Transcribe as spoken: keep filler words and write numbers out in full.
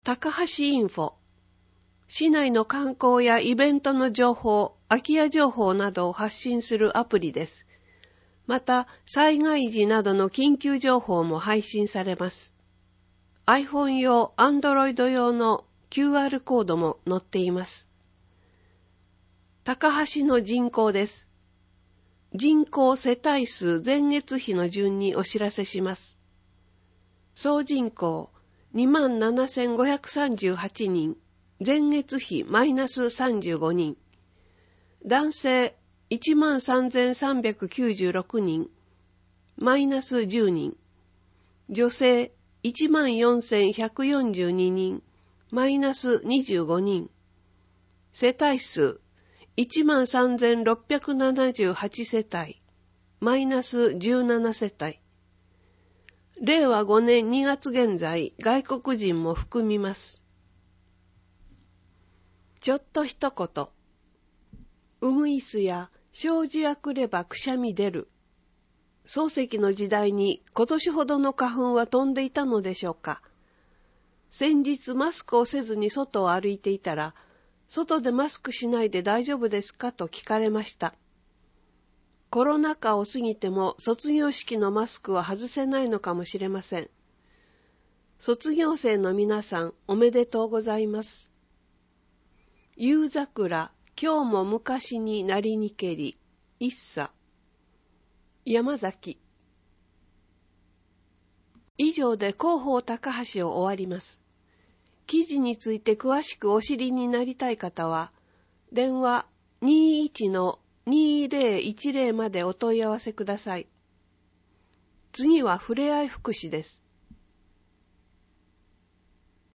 高橋インフォ。市内の観光やイベントの情報、空き家情報などを発信するアプリです。また、災害時などの緊急情報も配信されます。iPhone 用、Android 用の キューアール コードも載っています。高橋の人口です。人口世帯数前月比の順にお知らせします。総人口 にまんななせんごひゃくさんじゅうはち 人、前月比マイナスさんじゅうごにん。男性 いちまんさんぜんさんびゃくきゅうじゅうろく 人、マイナスじゅうにん。女性 いちまんよんせんひゃくよんじゅうに 人、マイナスにじゅうごにん。世帯数 いちまんさんぜんろっぴゃくななじゅうはち 世帯、マイナスじゅうなな世帯。れいわごねんにがつ現在、外国人も含みます。ちょっと一言。ウグイスや障子あくればくしゃみ出る。漱石の時代に今年ほどの花粉は飛んでいたのでしょうか。先日マスクをせずに外を歩いていたら、外でマスクしないで大丈夫ですかと聞かれました。コロナ禍を過ぎても卒業式のマスクは外せないのかもしれません。卒業生の皆さんおめでとうございます。夕桜、今日も昔になりにけり、一茶。山崎。以上で広報高橋を終わります。記事について詳しくお知りになりたい方は、電話 にじゅういちのにぜろいちぜろ までお問い合わせください。次はふれあい福祉です。